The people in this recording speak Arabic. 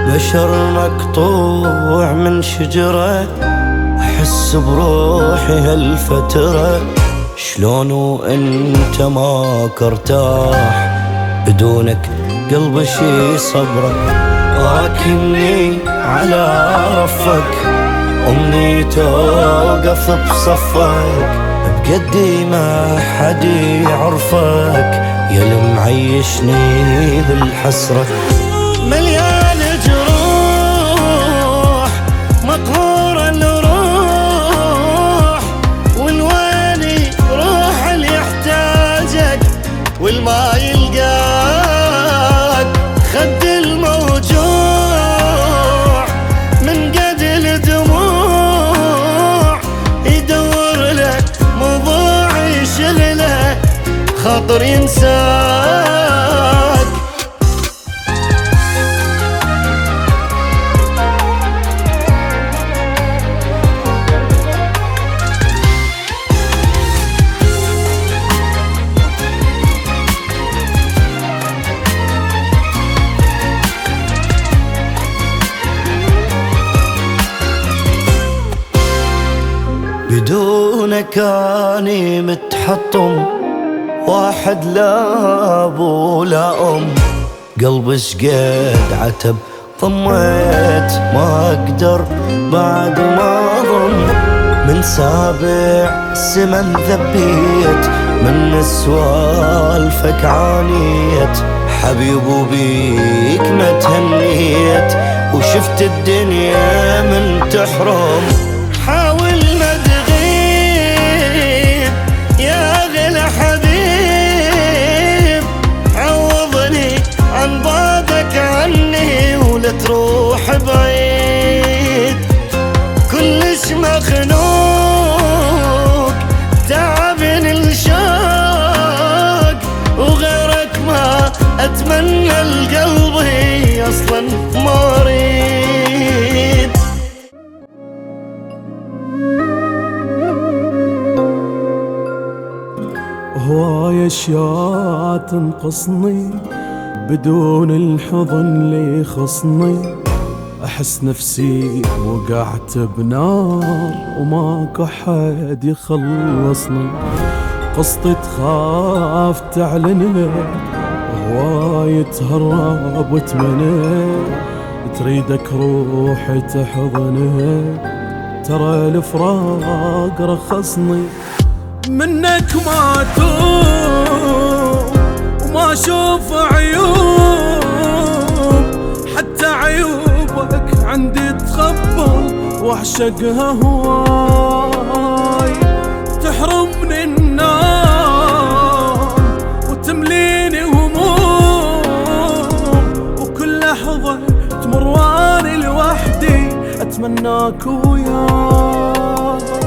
بشر مقطوع من شجرة، أحس بروحي هالفترة شلون وانت ماك ارتاح، بدونك قلبي شي صبره، راكني على رفك أمنيتي أوقف بصفك، بقدي ما حد يعرفك يا اللي معيشني بالحسرة. مليان جروح مقهور الروح، والوالي روح اللي يحتاجك والما يلقاك، خد الموجوع من قد الدموع يدور له موضوع يشغله خاطر ينساك. بدونك اني متحطم، واحد لا ابو لا ام، قلبي شقد عتب ضميت ما اقدر بعد ما ظن، من سابع سمن ذبيت من سوالفك عانيت، حبيب وبيك ما تهنيت وشفت الدنيا من تحرم. حاول ما تغيب يا غلا حبيب، عوضني عن بعدك عني ولا تروح بعيد، كلش مخنوق تعبني الشوق، وغيرك ما اتمنى لقلبي اصلا ما اريد. هواي اشياء تنقصني بدون الحضن اللي يخصني، احس نفسي وقعت بنار وماكو حد يخلصني، قصتي تخاف تعلنها هواي تهرب وتمنى، تريدك روحي تحضنها ترى الفراق رخصني، منك ما توب وما اشوف عيوب، حتى عيوبك عندي تخبل واعشقها هواي، تحرمني النوم وتمليني هموم، وكل لحظة تمر واني لوحدي اتمناك وياي.